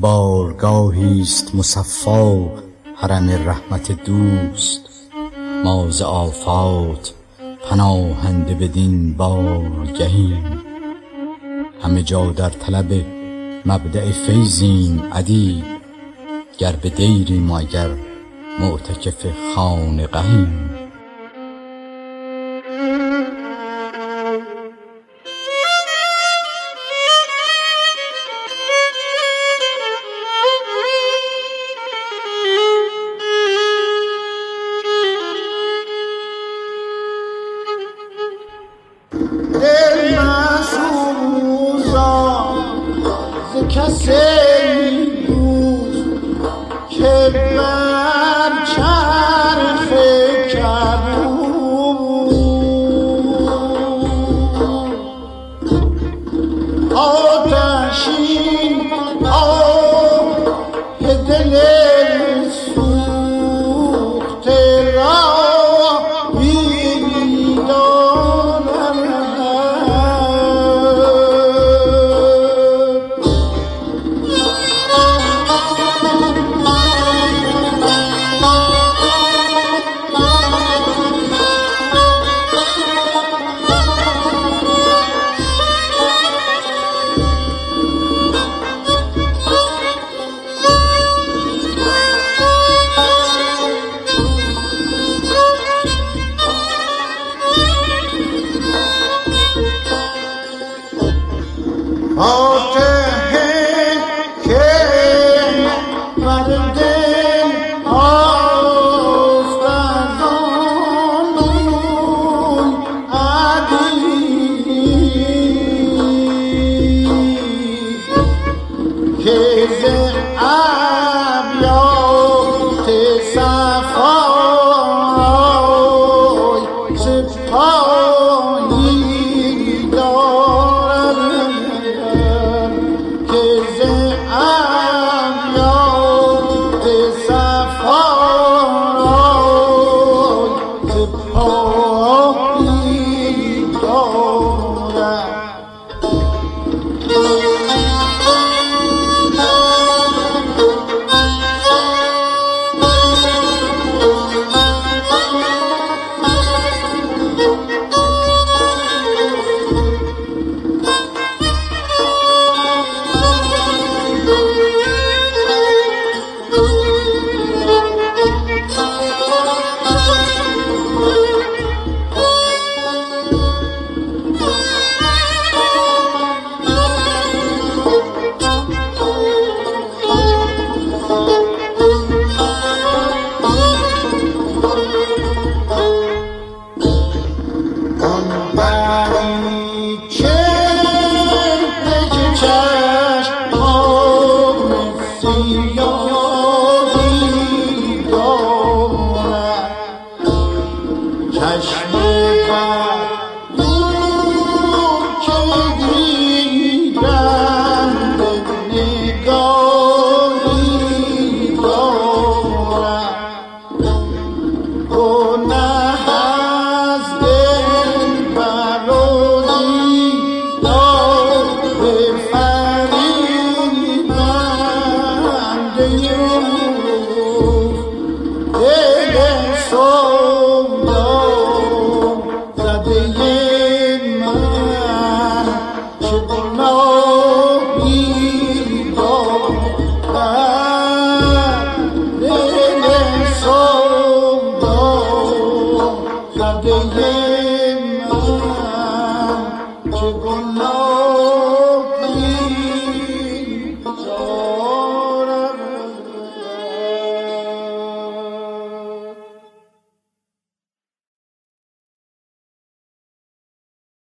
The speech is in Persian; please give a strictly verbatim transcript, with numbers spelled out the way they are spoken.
بارگاهی است مصفا حرم رحمت دوست. ما ز آفات پناهنده بدین بارگهیم، همه جا در طلب مبدأ فیضیم ادیب. گر به دیریم و اگر معتکف خانقهیم. دل مسوزا ز کسی دوست که بر چرخ کبود آتشین آه دل سوخته را آته که بر دل آست از آن روی عدید که ز ابیات صفای سپاهی دارد که ز ابیات صفای سپاهی دارد. چشم بر دور که دیدم به نگاهی دارم گناه از دل براری دار به فریبنده دل سودا زده من چه گناه